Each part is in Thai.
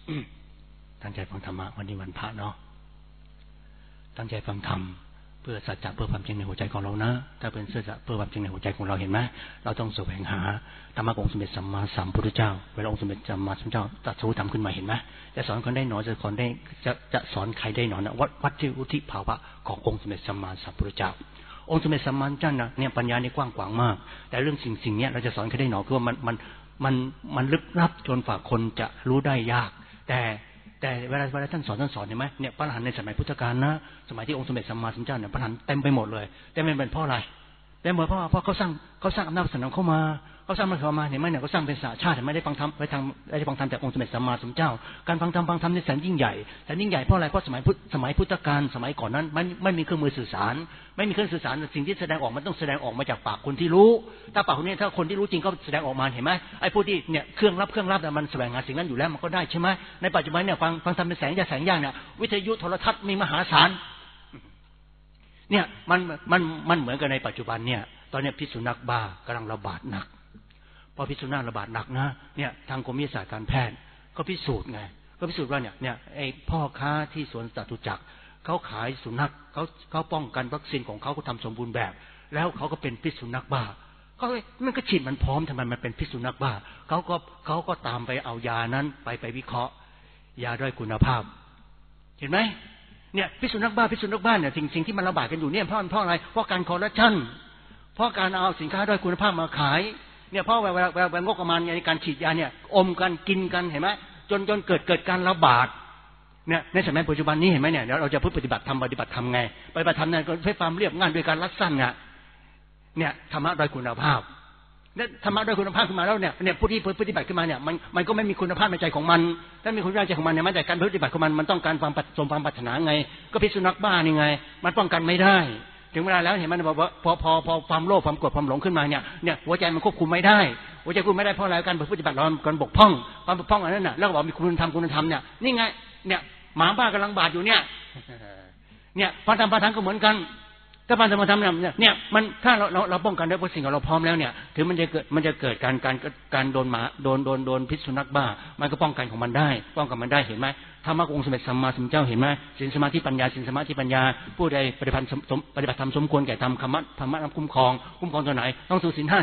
ตั้งใจฟังธรรมะวันนี้วันพระเนาะตั้งใจฟังธรรมเพื่อสัจจะเพื่อความจริงในหัวใจของเรานะถ้าเป็นเพื่อความจริงในหัวใจของเราเห็นไหมเราต้องแสวงหาธรรมะขององค์สมเด็จสัมมาสัมพุทธเจ้าเวลาองค์สมเด็จสัมมาสัมพุทธเจ้าตรัสรู้ธรรมขึ้นมาเห็นไหมจะสอนคนได้หนอจะสอนได้จะสอนใครได้หนอนะวัดที่วุฒิภาวะขององค์สมเด็จสัมมาสัมพุทธเจ้าองค์สมเด็จสัมมาสัมพุทธเจ้าเนี่ยปัญญานี่กว้างขวางมากแต่เรื่องสิ่งนี้เราจะสอนใครได้หนอคือว่ามันลึกลับจนฝ่าคนจะรู้ได้ยากแต่เวลาท่านสอนเห็นไหมเนี่ยพระอรหันต์ในสมัยพุทธกาลนะสมัยที่องค์สมเด็จสัมมาสัมพุทธเจ้าเนี่ยพระอรหันต์เต็มไปหมดเลยแต่ไม่เป็นเพราะอะไรแต่เหมือนเพราะเขาสร้างอำนาจศาสนาเข้ามาเขาสร้างมันเข้ามาเห็นไหมเนี่ยเขาสร้างเป็นสาชาติเห็นไหมได้ฟังธรรมได้ฟังธรรมจากองค์สมเด็จสัมมาสัมพุทธเจ้าการฟังธรรมในแสนยิ่งใหญ่แต่ยิ่งใหญ่เพราะอะไรเพราะสมัยพุทธกาลสมัยก่อนนั้นไม่มีเครื่องมือสื่อสารไม่มีเครื่องสื่อสารสิ่งที่แสดงออกมันต้องแสดงออกมาจากปากคนที่รู้ถ้าปากคนนี้ถ้าคนที่รู้จริงก็แสดงออกมาเห็นไหมไอ้ผู้ที่เนี่ยเครื่องรับมันแสวงหาสิ่งนั้นอยู่แล้วมันก็ได้ใช่ไหมในปัจจุบันเนี่ยฟังธรรมเป็นแสงยากเนี่ยวิทยุโทรทัศน์มีมหาศาลเนี่ยมันเหมือนกันในปัจจุบันเนี่ยตอนนี้พิษสุนัขบ้ากำลังระบาดหนักพอพิษสุนัขระบาดหนักนะเนี่ยทางกรมวิทยาศาสตร์การแพทย์ก็พิสูจน์ไงก็พิสูจน์ว่าเนี่ยไอ้พ่อค้าที่สวนจตุจักรเขาขายสุนัขเขาป้องกันวัคซีนของเขาก็ทำสมบูรณ์แบบแล้วเขาก็เป็นพิษสุนัขบ้ามันก็ฉีดมันพร้อมทำไมมันเป็นพิษสุนัขบ้าเขาก็ตามไปเอายานั้นไปวิเคราะห์ยาด้วยคุณภาพเห็นไหมเนี่ยพิษสุนัขบ้าเนี่ยสิ่งที่มันระบาดกันอยู่เนี่ยเพราะอะไรเพราะการคอร์รัปชันเพราะการเอาสินค้าด้วยคุณภาพมาขายเนี่ยเพราะเวลางบประมาณในการฉีดยาเนี่ยอมกันกินกันเห็นไหมจนเกิดการระบาดเนี่ยในสมัยปัจจุบันนี้เห็นไหมเนี่ยเราจะปฏิบัติธรรมไงปฏิบัติธรรมเนี่ยก็ใช้ความเรียบง่ายโดยการรัดสั้นเนี่ยธรรมะโดยคุณภาพเนี่ยธรรมะโดยคุณภาพขึ้นมาแล้วเนี่ยผู้ที่ปฏิบัติขึ้นมาเนี่ยมันก็ไม่มีคุณภาพในใจของมันถ้ามีคุณภาพในใจของมันเนี่ยมันแต่การปฏิบัติของมันต้องการความสมความปรารถนาไงก็พิษสุนัขบ้านี่ไงมันป้องกันไม่ได้ถึงเวลาแล้วเห็นมันบอกว่าพอความโลภความโกรธความหลงขึ้นมาเนี่ยหัวใจมันควบคุมไม่ได้หัวใจควบคุมไม่ได้เพราะอะไรการปฏิบัติเราการบกพร่องความบกพร่องอันนั้นน่ะแล้วก็บอกมีคุณธรรมเนี่ยนี่ไงเนี่ยหมาบ้ากำลังบาดอยู่เนี่ยพระธรรมก็เหมือนกันถ้าพระธรรมเนี่ยมันถ้าเราป้องกันได้เพราะสิ่งเราพร้อมแล้วเนี่ยถึงมันจะเกิดการโดนหมาโดนพิษสุนัขบ้ามันก็ป้องกันของมันได้เห็นไหมธรรมะขององค์สมเด็จสัมมาสัมพุทธเจ้าเห็นไหมศีลสมาธิปัญญาผู้ใดปฏิบัติธรรมสมควรแก่ธรรมธรรมะคุ้มครองตัวไหนต้องถือศีล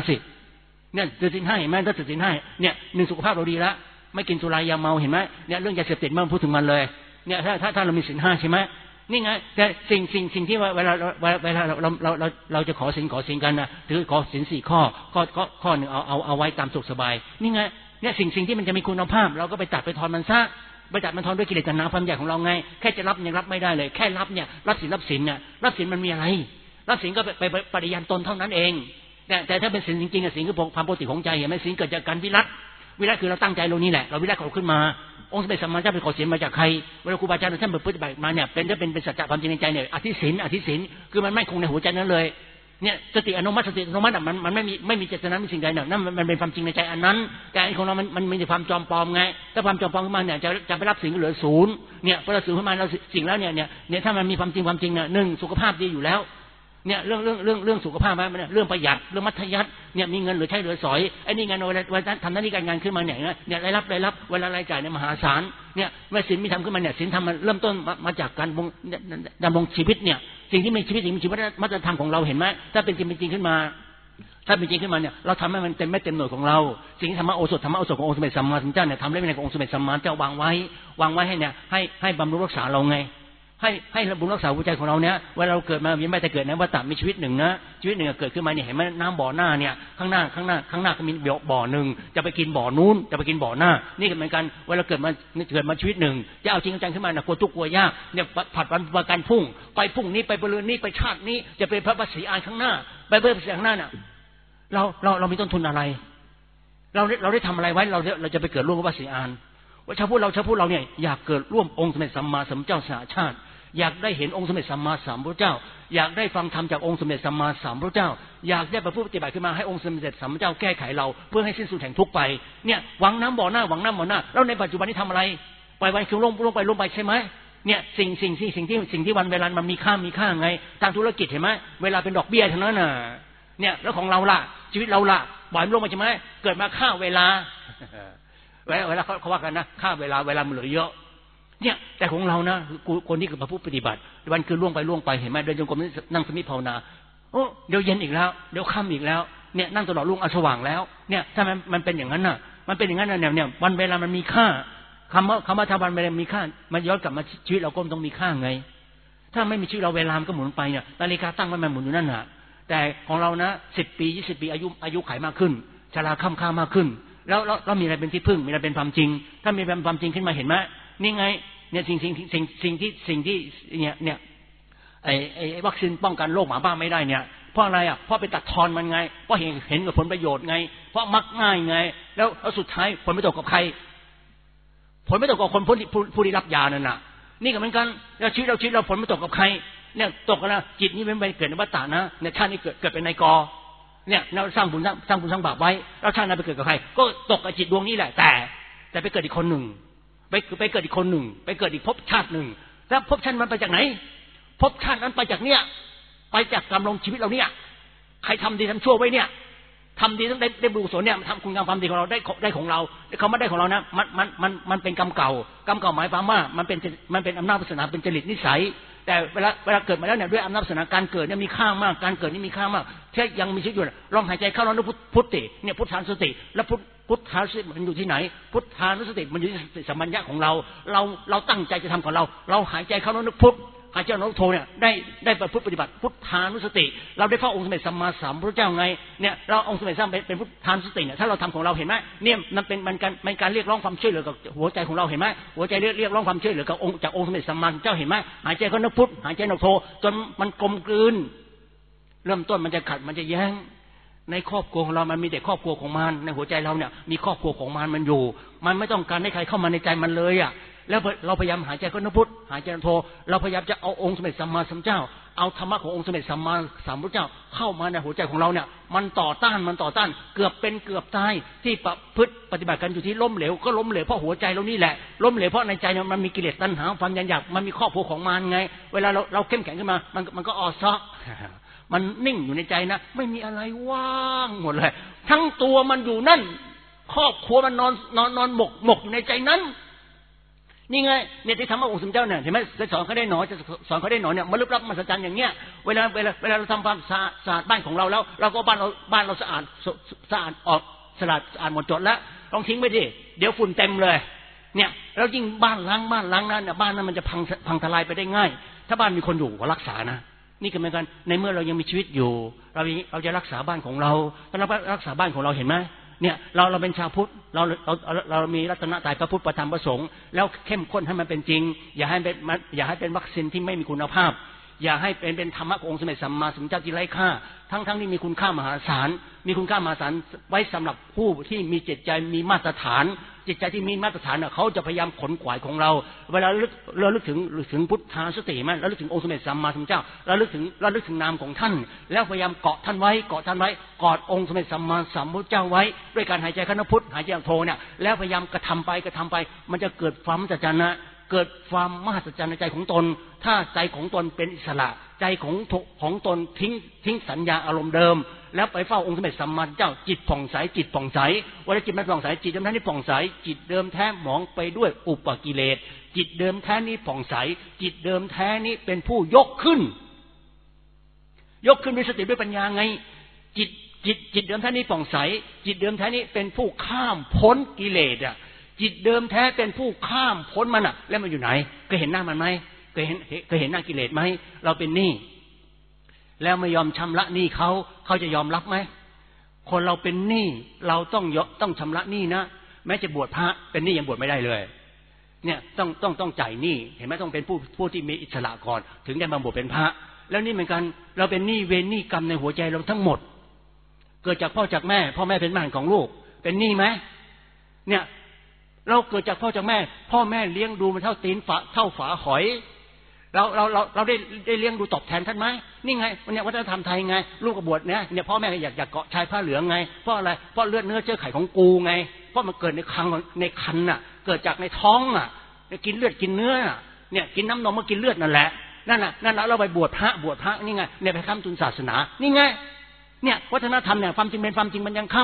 50เนี่ยถือศีล 5เห็นไหมถ้าถือศีล 5เนี่ย1สุขภาพเราดีแล้วไม่กินสุรายาเมาเห็นไหมเนี่ยเรื่องยาเสพติดมันพูดถึงมันเลยเนี่ยถ้าเรามีศีล 5ใช่ไหมนี่ไงแต่สิ่งที่เวลาเราจะขอศีลกันนะถือขอศีล4ข้อหนึ่งเอาไว้ตามสุขสบายนี่ไงเนี่ยสิ่งที่มันจะมีคุณภาพเราก็ไปตัดไปทอนมันซะไปตัดมันทอนด้วยกิเลสตัณหาความอยากของเราไงแค่จะรับยังรับไม่ได้เลยแค่รับเนี่ยรับศีลมันมีอะไรรับศีลก็ไปปฏิญาณตนเท่านั้นเองแต่ถ้าเป็นศีลจริงๆศีลคือความปกติของใจเห็นไหมศีลเกิดจากการวิรัติคือเราตั้งใจเรานี่แหละเราวิรัติเขาขึ้นมาองค์สมเด็จสัมมาสัมพุทธเจ้าไปขอศีลมาจากใครเวลาครูบาอาจารย์ท่านปฏิบัติมาเนี่ยเป็นสัจจะความจริงในใจเนี่ยอธิศีลคือมันไม่คงในหัวใจนั้นเลยเนี่ยสติอนุมัติมันไม่มีเจตนาไม่สิ่งใดนั่นมันเป็นความจริงในใจอันนั้นแต่ของเรามันมีแต่ความจอมปลอมไงถ้าความจอมปลอมขึ้นมาเนี่ยจะไปรับสิ่งเหลือศูนย์เนี่ยพอเราศูนย์ขึ้นมาเราสิ่งแล้วเนี่ยถ้ามันมีความจริงเนี่ย1สุขภาพดีอยู่แล้วเนี่ยเรื่องสุขภาพมันเรื่องประหยัดเรื่องมัธยัสถ์เนี่ยมีเงินเหลือใช้เหลือสอยไอ้นี่งานเวลาทำหน้าที่การงานขึ้นมาเนี่ยรายรับเวลารายจ่ายเนี่ยมหาศาลเนี่ยเมื่อศีลมีทำขึ้นมาเนี่ยศีลทำมันเริ่มต้นมาจากการดำรงชีวิตเนี่ยสิ่งที่มีชีวิตมาตรฐานของเราเห็นไหมถ้าเป็นจริงขึ้นมาเนี่ยเราทำให้มันเต็มไม่เต็มหน่วยของเราสิ่งที่ธรรมโอสถขององค์สมเด็จสัมมาสัมพุทธเจ้าเนี่ยทำได้ในขององค์สมเด็จสัมมาสัมพุทธเจ้าวางไว้ให้เนี่ยให้บำรุงรักษาเราไงให้บุญรักษาหัวใจของเราเนี่ยเวลาเราเกิดมาไม่แต่เกิดนะว่าตัดมีชีวิตหนึ่งนะชีวิตหนึ่งเกิดขึ้นมาเนี่ยเห็นไหมน้ำบ่อหน้าเนี่ยข้างหน้าก็มีบ่อหนึ่งจะไปกินบ่อนู้นจะไปกินบ่อหน้านี่ก็เหมือนกันเวลาเกิดมาชีวิตหนึ่งจะเอาจริงจังขึ้นมาเนี่ยกลัวทุกข์กลัวยากเนี่ยผัดวันประกันพุ่งนี้ไปบริเวณนี้ไปชาตินี้จะเป็นพระบัสสีอานข้างหน้าไปเบื้องพระสีข้างหน้าเนี่ยเรามีต้นทุนอะไรเราได้ทำอะไรไว้เราจะไปเกิดร่วมกับพระสีอานว่าชาวพุทธเราเนี่ยอยากเกิดร่วมองค์สมเด็จสัมมาสัมพุทธเจ้าสหชาติอยากได้เห็นองค์สมเด็จสัมมาสัมพุทธเจ้าอยากได้ฟังธรรมจากองค์สมเด็จสัมมาสัมพุทธเจ้าอยากได้ประพฤติปฏิบัติขึ้นมาให้องค์สมเด็จสัมมาสัมพุทธเจ้าแก้ไขเราเพื่อให้สิ้นสุดแห่งทุกข์ไปเนี่ยหวังน้ำบ่อหน้าแล้วในปัจจุบันนี้ทำอะไรปล่อยวันคือลงไปใช่ไหมเนี่ยสิ่งที่วันเวลามันมีค่าไงทางธุรกิจเห็นไหมเวลาเป็นดอกเบี้ยเท่านั้นน่ะเนี่ยแล้วของเราล่ะชีวิตเราล่ะปล่อยมันลงไปใช่ไหมเกิดมาค่าเวลาเวลาเขาว่ากันนะค่าเวลามันเหลือเยอะเนี่ยแต่ของเรานะคนที่คือพระผู้ปฏิบัติวันคือล่วงไปเห็นไหมเดินจงกรมนั่งสมาธิภาวนาโอ้เดี๋ยวเย็นอีกแล้วเดี๋ยวค่ำอีกแล้วเนี่ยนั่งตลอดรุ่งสว่างแล้วเนี่ยถ้ามันเป็นอย่างนั้นน่ะมันเป็นอย่างนั้นเนี่ยวันเวลามันมีค่าคำว่าถ้าวันเวลามีค่ามันย้อนกลับมาชีวิตเราก็ต้องมีค่าไงถ้าไม่มีชีวิตเราเวลามันก็หมุนไปเนี่ยนาฬิกาตั้งไว้มันหมุนอยู่นั่นน่ะแต่ของเรานะ10 ปี20 ปีอายุขัยมากขึ้นชราค่ำค่ามากขึ้นแล้วมีอะไรเป็นที่พึ่งมีอะไรเป็นความจริงถ้ามีเป็นความจริงขึ้นมาเห็นไหมนี่ไงเนี่ยสิ่งที่เนี่ยไอ้วัคซีนป้องกันโรคหมาบ้าไม่ได้เนี่ยเพราะอะไรอ่ะเพราะไปตัดทอนมันไงเพราะเห็นกับผลประโยชน์ไงเพราะมักง่ายไงแล้วสุดท้ายผลไม่ตกกับใครผลไม่ตกกับคนผู้ที่รับยานั่นน่ะนี่ก็เหมือนกันแล้วชีวิตเราผลไม่ตกกับใครเนี่ยตกนะจิตนี้เป็นเกิดในวัฏฏะนะในชาตินี้เกิดเป็นนายกเนี่ยเราสร้างบุญสร้างบาปไว้แล้วชาตินั้นไปเกิดกับใครก็ตกกับจิตดวงนี้แหละแต่ไปเกิดอีกคนหนึ่งไปเกิดอีกคนหนึ่งไปเกิดอีกภพชาติหนึ่งแล้วภพชาติมันไปจากไหนภพชาตินั้นไปจากเนี่ยไปจากกำลังชีวิตเราเนี่ยใครทำดีทำชั่วไว้เนี่ยทำดีต้องได้บุญกุศลเนี่ยทำคุณงามความดีของเราได้ของเราเขาไม่ได้ของเรานะมันเป็นกรรมเก่หมายความว่ามันเป็นอำนาจวาสนาเป็นจริตนิสัยแต่เวลาเกิดมาแล้วเนี่ยด้วยอำนาจวาสนาการเกิดเนี่ยมีค่ามากการเกิดนี่มีค่ามากแค่ยังมีชีวิตอยู่ลองหายใจเข้าลองนึกพุทธิเนี่ยพุทธานุสติแล้วพุทธานุสติมันอยู่ที่ไหนพุทธานุสติมันอยู่ที่สติสัมปชัญญะของเราตั้งใจจะทำของเราหายใจเข้าลองนึกพุทธหายใจออกโทเนี่ยได้ประพฤติปฏิบัติพุทธานุสติเราได้พระองค์สมเด็จสัมมาสัมพุทธเจ้าไงเนี่ยเราองค์สมเด็จสัมเป็นพุทธานุสติเนี่ยถ้าเราทำของเราเห็นไหมเนี่ยมันการเรียกร้องความช่วยเหลือกับหัวใจของเราเห็นไหมหัวใจเรียกร้องความช่วยเหลือกับองค์จากองค์สมเด็จสัมมาสัมพุทธเจ้าเห็นไหมหายใจเข้านึกพุทธหายใจออกโทจนมันกลมกลืนเริ่มต้นมันจะขัดมันจะแย้งในครอบครัวของเรามันมีแต่ครอบครัวของมันในหัวใจเราเนี่ยมีครอบครัวของมันอยู่มันไม่ต้องการให้ใครเข้ามาในใจมันเลยอ่ะแล้วเราพยายามหายใจเข้านึกพุทธหายใจออกโทเราพยายามจะเอาองค์สมเด็จสัมมาสัมพุทธเจ้าเอาธรรมะขององค์สมเด็จสัมมาสัมพุทธเจ้าเข้ามาในหัวใจของเราเนี่ยมันต่อต้านเกือบเป็นเกือบตายที่ประพฤติปฏิบัติกันอยู่ที่ล้มเหลวก็ล้มเหลวเพราะหัวใจเรานี่แหละล้มเหลวเพราะในใจมันมีกิเลสตัณหาความอยากมันมีครอบครัวของมันไงเวลาเราเข้มแข็งขึ้นมามันก็อ่อนซ้อมันนิ่งอยู่ในใจนะไม่มีอะไรว่างหมดเลยทั้งตัวมันอยู่นั่นครอบครัวมันนอนหมกอยู่ในใจนั้นนี่ไงเนี่ยที่ทำว่าองค์สมเจ้าเนี่ยเห็นไหมจะสอนเขาได้หนอจะสอนเขาได้หนอเนี่ยมันลึกลับมหัศจรรย์อย่างเงี้ยเวลาเราทำความสะอาดบ้านของเราแล้วเราก็บ้านเราสะอาดออกสะอาดหมดจดแล้วต้องทิ้งไปดิเดี๋ยวฝุ่นเต็มเลยเนี่ยแล้วยิ่งบ้านล้างนั้นเนี่ยบ้านนั้นมันจะพังทลายไปได้ง่ายถ้าบ้านมีคนอยู่ก็รักษานะนี่ก็เหมือนกันในเมื่อเรายังมีชีวิตอยู่เราจะรักษาบ้านของเราถ้าเรารักษาบ้านของเราเห็นไหมเนี่ยเราเป็นชาวพุทธเรามีรัตนตรัยพระพุทธพระธรรมพระสงฆ์แล้วเข้มข้นให้มันเป็นจริงอย่าให้เป็นวัคซีนที่ไม่มีคุณภาพอย่าให้เป็นธรรมะขององค์สมเด็จสัมมาสัมพุทธเจ้าที่ไร้ค่าทั้งที่มีคุณค่ามหาศาลมีคุณค่ามหาศาลไว้สำหรับผู้ที่มีจิตใจมีมาตรฐานจิตใจที่มีมาตรฐานเนี่ยเขาจะพยายามขนขวายของเราเวลาเราลึกถึงพุทธานุสติมั้ยเราลึกถึงองค์สมเด็จสัมมาสัมพุทธเจ้าเราลึกถึงนามของท่านแล้วพยายามเกาะท่านไว้กอดองค์สมเด็จสัมมาสัมพุทธเจ้าไว้ด้วยการหายใจเข้าพุทธหายใจออกโทเนี่ยแล้วพยายามกระทำไปมันจะเกิดความมหัศจรรย์นะเกิดความมหัศจรรย์ในใจของตนถ้าใจของตนเป็นอิสระใจของตนทิ้งสัญญาอารมณ์เดิมแล้วไปเฝ้าองค์สมเด็จสัมมาสัมพุทธเจ้าจิตผ่องใสวันนี้จิตไม่ผ่องใสจิตเดิมแท้นี่ผ่องใสจิตเดิมแท้หมองไปด้วยอุปกิเลสจิตเดิมแท้นี้ผ่องใสจิตเดิมแท้นี้เป็นผู้ยกขึ้นด้วยสติด้วยปัญญาไงจิตเดิมแท้นี้ผ่องใสจิตเดิมแท้นี้เป็นผู้ข้ามพ้นกิเลสอ่ะจิตเดิมแท้เป็นผู้ข้ามพ้นมันอ่ะแล้วมันอยู่ไหนเคยเห็นหน้ามันไหมเคยเห็นหน้ากิเลสไหมเราเป็นหนี้แล้วไม่ยอมชำระหนี้เขาจะยอมรับไหมคนเราเป็นหนี้เราต้องชำระหนี้นะแม้จะบวชพระเป็นหนี้ยังบวชไม่ได้เลยเนี่ยต้องจ่ายหนี้เห็นไหมต้องเป็นผู้ที่มีอิสระก่อนถึงได้มาบวชเป็นพระแล้วนี่เหมือนกันเราเป็นหนี้เวรหนี้กรรมในหัวใจเราทั้งหมดเกิดจากพ่อจากแม่พ่อแม่เป็นบ้านของลูกเป็นหนี้ไหมเนี่ยเราเกิดจากพ่อจากแม่พ่อแม่เลี้ยงดูมันเท่าตีนเท่าฝาหอยเราได้เลี้ยงดูตอบแทนท่านไหมนี่ไงเนี่ยวัฒนธรรมไทยไงลูกกบฏเนี่ยพ่อแม่อยากเกาะชายผ้าเหลืองไงเพราะอะไรเพราะเลือดเนื้อเชื้อไขของกูไงเพราะมันเกิดในคันน่ะเกิดจากในท้องอ่ะกินเลือดกินเนื้อเนี่ยกินน้ำนมมากินเลือดนั่นแหละนั่นเราไปบวชพระนี่ไงเนี่ยไปค้ำจุนศาสนานี่ไงเนี่ยวัฒนธรรมเนี่ยความจริงเป็นความจริงมันยังค้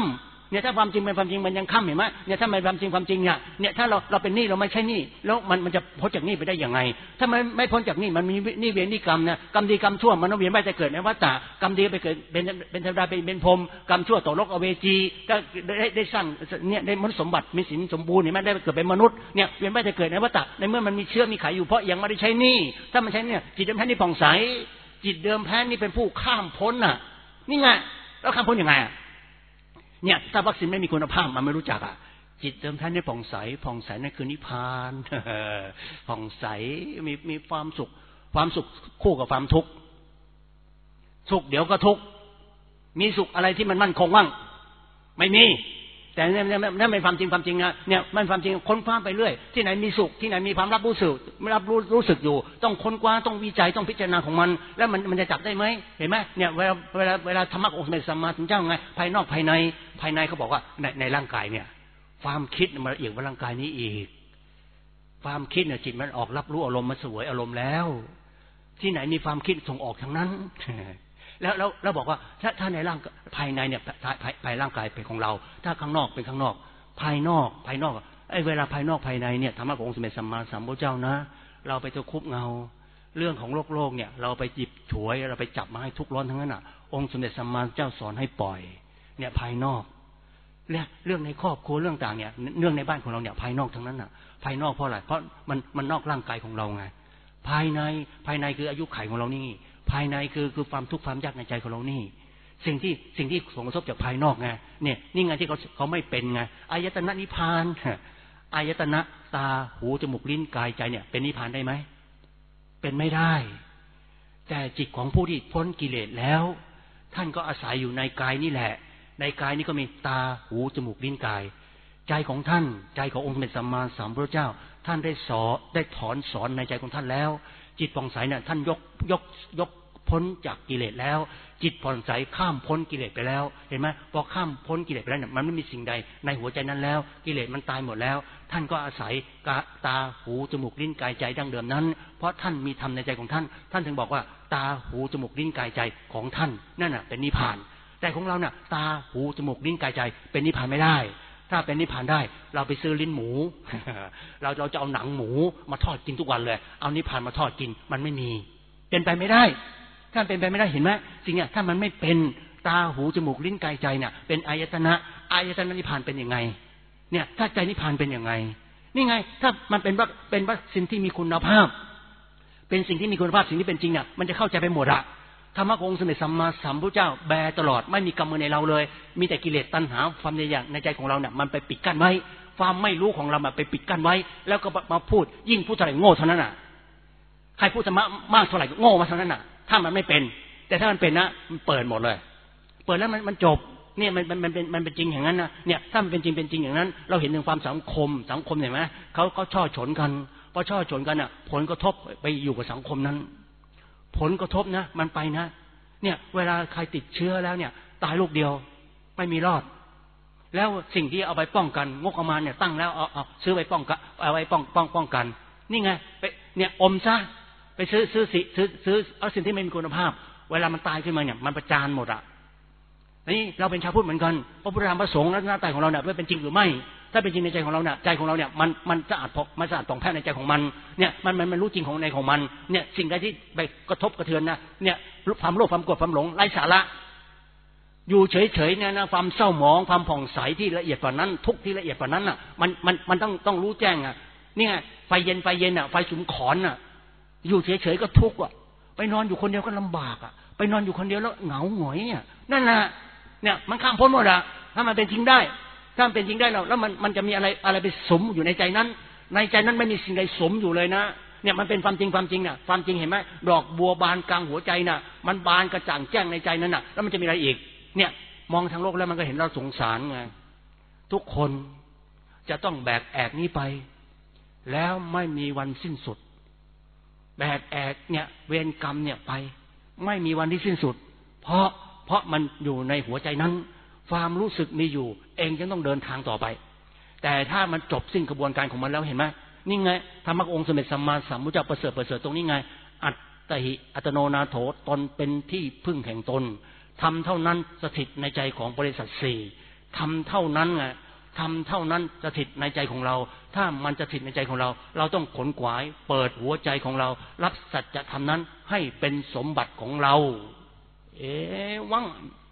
เนี่ยถ้าความจริงเป็นความจริงมันยังค่ำเห็นไหมเนี่ยถ้าไม่ความจริงเนี่ยถ้าเราเป็นหนี้เราไม่ใช่หนี้แล้วมันจะพ้นจากหนี้ไปได้ยังไงถ้าไม่พ้นจากหนี้มันมีหนี้เวรหนี้กรรมนะกรรมดีกรรมชั่วมันต้องเวียนว่ายแต่เกิดในวัฏฏะกรรมดีไปเกิดเป็นเทวดาเป็นพรหมกรรมชั่วตกนรกอเวจีก็ได้สร้างเนี่ยได้มนุษย์สมบัติมีศีลสมบูรณ์เห็นไหมได้เกิดเป็นมนุษย์เนี่ยเวียนว่ายแต่เกิดในวัฏฏะในเมื่อมันมีเชื้อมีไขอยู่เพราะยังไม่ได้ใช้หนี้ถ้ามันใช้เนี่ยจิตเดิมแท้นี่ผ่องใสจิตเดิมแท้นี่เป็นผู้ข้ามพ้นน่ะนี่ไงแล้วข้ามพ้นยังไงเนี่ยถ้าวัคซีนไม่มีคุณภาพมันไม่รู้จักจิตเดิมแท้นี่ผ่องใสนั่นคือนิพพานผ่องใสมีความสุขคู่กับความทุกข์สุขเดี๋ยวก็ทุกข์มีสุขอะไรที่มันมั่นคงบ้างไม่มีแต่นั่นเป็นความจริงนะเนี่ยมันความจริงค้นคว้าไปเรื่อยที่ไหนมีสุขที่ไหนมีความรับรู้สึกอยู่ต้องค้นคว้าต้องวิจัยต้องพิจารณาของมันแล้วมันจะจับได้ไหมเห็นไหมเนี่ยเวลาธรรมะองค์สมเด็จสัมมาสัมพุทธเจ้าไงภายนอกภายในเขาบอกว่าในร่างกายเนี่ยความคิดมันละเอียดกว่าร่างกายนี้อีกความคิดเนี่ยจิตมันออกรับรู้อารมณ์มาสวยอารมณ์แล้วที่ไหนมีความคิดส่งออกทางนั้นแล้วบอกว่าถ้าในร่างภายในเนี่ยภายร่างกายเป็นของเราถ้าข้างนอกเป็นข้างนอกภายนอกไอ้เวลาภายนอกภายในเนี่ยธรรมะขององค์สมเด็จสัมมาสัมพุทธเจ้านะเราไปตะคุบเงาเรื่องของโลกเนี่ยเราไปหยิบฉวยเราไปจับมาให้ทุกข์ร้อนทั้งนั้นองค์สมเด็จสัมมาสัมพุทธเจ้าสอนให้ปล่อยเนี่ยภายนอกเรื่องในครอบครัวเรื่องต่างเนี่ยเรื่องในบ้านของเราเนี่ยภายนอกทั้งนั้นภายนอกเพราะอะไรเพราะมันนอกร่างกายของเราไงภายในคืออายุขัยของเรานี่ภายในคือความทุกข์ความยากในใจของเรานี่สิ่งที่ส่งกระทบจากภายนอกไงเนี่ยนี่ไงที่เขาไม่เป็นไงอายตนะนิพพานอายตนะตาหูจมูกลิ้นกายใจเนี่ยเป็นนิพพานได้ไหมเป็นไม่ได้แต่จิตของผู้ที่พ้นกิเลสแล้วท่านก็อาศัยอยู่ในกายนี่แหละในกายนี้ก็มีตาหูจมูกลิ้นกายใจของท่านใจขององค์สมเด็จสัมมาสัมพุทธเจ้าท่านได้ถอนสอนในใจของท่านแล้วจิตผ่องใสเนี่ยท่านยกพ้นจากกิเลสแล้วจิตผ่องใสข้ามพ้นกิเลสไปแล้วเห็นไหมพอข้ามพ้นกิเลสไปแล้วเนี่ยมันไม่มีสิ่งใดในหัวใจนั้นแล้วกิเลสมันตายหมดแล้วท่านก็อาศัยตาหูจมูกลิ้นกายใจดั้งเดิมนั้นเพราะท่านมีธรรมในใจของท่านถึงบอกว่าตาหูจมูกลิ้นกายใจของท่านนั่นน่ะเป็นนิพพานแต่ของเราเนี่ยตาหูจมูกลิ้นกายใจเป็นนิพพานไม่ได้ถ้าเป็นนิพพานได้เราไปซื้อลิ้นหมู เราจะเอาหนังหมูมาทอดกินทุกวันเลยเอานิพพานมาทอดกินมันไม่มีเป็นไปไม่ได้ถ้าเป็นไปไม่ได้เห็นไหมสิ่งเนี้ยถ้ามันไม่เป็นตาหูจมูกลิ้นกายใจเนี่ยเป็นอายตนะนิพพานเป็นยังไงเนี่ยถ้าใจนิพพานเป็นยังไงนี่ไงถ้ามันเป็นว่าสิ่งที่มีคุณภาพเป็นสิ่งที่มีคุณภาพสิ่งที่เป็นจริงเนี่ยมันจะเข้าใจไปหมดธรรมะขององค์สมเด็จสัมมาสัมพุทธเจ้าแบตลอดไม่มีกรรมในเราเลยมีแต่กิเลสตัณหาความอยากในใจของเราเนี่ยมันไปปิดกั้นไว้ความไม่รู้ของเราไปปิดกั้นไว้แล้วก็มาพูดยิ่งพูดเท่าไหร่โง่เท่านั้นใครพูดธรรมะมากเท่าไหร่ก็โง่มาเท่านั้นถ้ามันไม่เป็นแต่ถ้ามันเป็นนะมันเปิดหมดเลยเปิดแล้วมันจบเนี่ยมันเป็นจริงอย่างนั้นนะเนี่ยถ้ามันเป็นจริงอย่างนั้นเราเห็นถึงความสังคมเห็นไหมเขาช่อฉนกันพอช่อฉนกันผลกระทบไปอยู่กับสังคมนั้นผลกระทบนะมันไปนะเนี่ยเวลาใครติดเชื้อแล้วเนี่ยตายลูกเดียวไม่มีรอดแล้วสิ่งที่เอาไปป้องกันงบประมาณเนี่ยตั้งแล้วเอาซื้อไปป้องกันเอาไว้ป้องกันนี่ไงไปเนี่ยอมซะไปซื้อเอาสิ่งที่ไม่มีคุณภาพเวลามันตายขึ้นมาเนี่ยมันประจานหมดนี่เราเป็นชาวพุทธเหมือนกันพระพุทธธรรมพระสงฆ์และหน้าตาของเราเนี่ยเป็นจริงหรือไม่ถ้าเป็นจริงในใจของเราเนี่ยใจของเราเนี่ยมันสะอาดผ่องแผ้วในใจของมันเนี่ยมันรู้จริงของในของมันเนี่ยสิ่งใดที่ไปกระทบกระเทือนนะเนี่ยความโลภความโกรธความหลงไร้สาระอยู่เฉยๆเนี่ยนะความเศร้าหมองความผ่องใสที่ละเอียดกว่านั้นทุกข์ที่ละเอียดกว่านั้นมันต้องรู้แจ้งนี่ไงไฟเย็นไฟสุมขอนอยู่เฉยๆก็ทุกข์ไปนอนอยู่คนเดียวก็ลำบากไปนอนอยู่คนเดียวแล้วเหงาหงอยนั่นแหละเนี่ยมันข้ามพ้นหมดถ้ามันเป็นจริงได้ถ้ามันเป็นจริงได้แล้วมันจะมีอะไรไปสมอยู่ในใจนั้นไม่มีสิ่งใดสมอยู่เลยนะเนี่ยมันเป็นความจริงเนี่ยความจริงเห็นไหมดอกบัวบานกลางหัวใจน่ะมันบานกระจ่างแจ้งในใจนั้นแล้วมันจะมีอะไรอีกเนี่ยมองทางโลกแล้วมันก็เห็นเราสงสารไงทุกคนจะต้องแบกแอกนี้ไปแล้วไม่มีวันสิ้นสุดแบกแอกเนี่ยเวรกรรมเนี่ยไปไม่มีวันที่สิ้นสุดเพราะมันอยู่ในหัวใจนั้นความรู้สึกมีอยู่เองจะต้องเดินทางต่อไปแต่ถ้ามันจบสิ้นกระบวนการของมันแล้วเห็นไหมนี่ไงธรรมะองค์สมเด็จสัมมาสัมพุทธเจ้าประเสริฐตรงนี้ไงอัตติอัตโนนาโถตนเป็นที่พึ่งแห่งตนทำเท่านั้นสถิตในใจของบริษัทสี่ทำเท่านั้นไงทำเท่านั้นจะถิตในใจของเราถ้ามันจะถิตในใจของเราเราต้องขนขวายเปิดหัวใจของเรารับสัจธรรมนั้นให้เป็นสมบัติของเราวัง